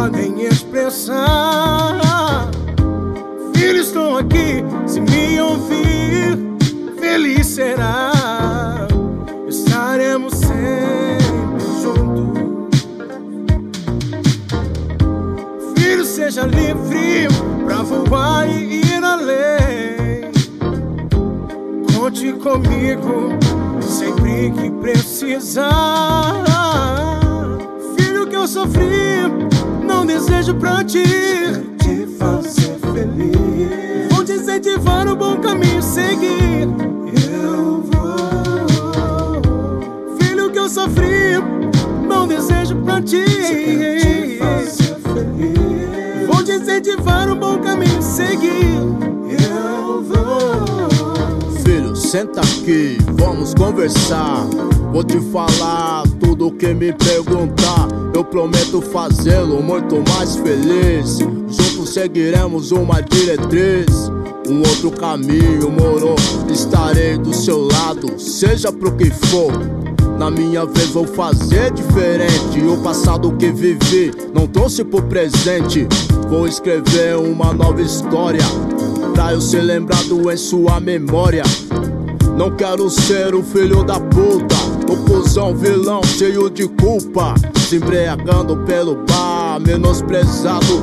podem expressar. Filho, estou aqui, se me ouvir, feliz será. Estaremos sempre juntos. Filho, seja livre pra voar e ir além. Conte comigo sempre que precisar. Filho, que eu sofri, não desejo pra ti te fazer feliz. Vou te incentivar no bom caminho seguir. Eu vou. Filho, que eu sofri, não desejo pra ti te fazer feliz. Vou te incentivar no bom caminho seguir. Eu vou. Filho, senta aqui, vamos conversar. Vou te falar tudo o que me perguntar. Eu prometo fazê-lo muito mais feliz. Juntos seguiremos uma diretriz, um outro caminho, moro. Estarei do seu lado, seja pro que for. Na minha vez vou fazer diferente. O passado que vivi não trouxe pro presente. Vou escrever uma nova história pra eu ser lembrado em sua memória. Não quero ser o filho da puta, o cuzão vilão cheio de culpa, se embriagando pelo bar, menosprezado.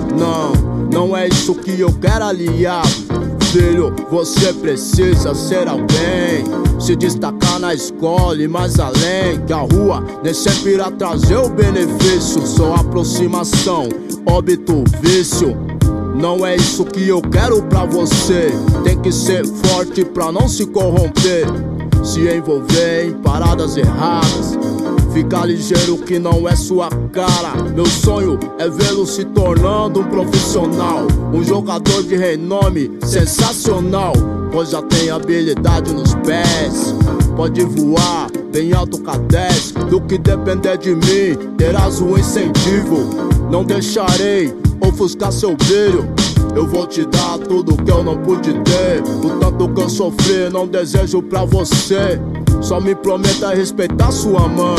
Não é isso que eu quero, aliado. Filho, você precisa ser alguém, se destacar na escola e mais além. Que a rua nem sempre irá trazer o benefício, só aproximação, óbito, vício. Não é isso que eu quero pra você. Tem que ser forte pra não se corromper, se envolver em paradas erradas. Ficar ligeiro que não é sua cara. Meu sonho é vê-lo se tornando um profissional, um jogador de renome sensacional, pois já tem habilidade nos pés. Pode voar bem alto com a 10. Do que depender de mim, terás um incentivo. Não deixarei ofuscar seu brilho. Eu vou te dar tudo que eu não pude ter. O tanto que eu sofri não desejo pra você. Só me prometa respeitar sua mãe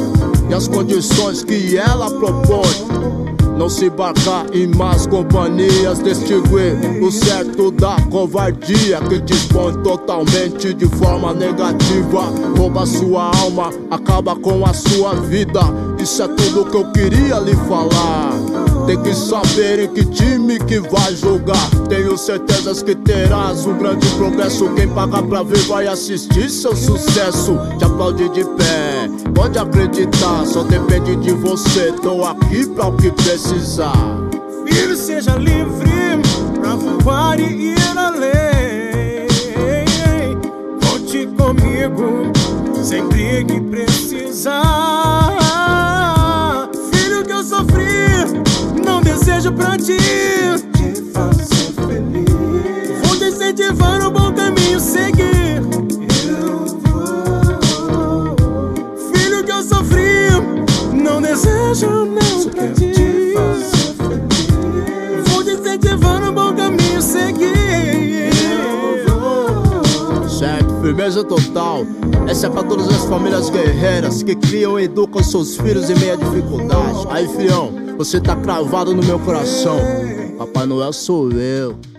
e as condições que ela propõe. Não se embarcar em más companhias, distinguir o certo da covardia, que dispõe totalmente de forma negativa. Rouba sua alma, acaba com a sua vida. Isso é tudo que eu queria lhe falar. Tem que saber em que time que vai jogar. Tenho certezas que terás um grande progresso. Quem paga pra ver vai assistir seu sucesso. Te aplaude de pé, pode acreditar. Só depende de você, tô aqui pra o que precisar. Filho, seja livre pra voar e ir além. Conte comigo sempre que precisar. Filho, que eu sofri, não desejo pra ti te fazer feliz. Vou te incentivar no bom caminho seguir. Eu vou. Filho, que eu sofri, não desejo não pra ti te fazer feliz. Vou te incentivar no bom caminho seguir. Eu vou. Certo, firmeza total. Essa é pra todas as famílias guerreiras que criam e educam seus filhos em meio à dificuldade. Aí, filhão, você tá cravado no meu coração. Papai Noel sou eu.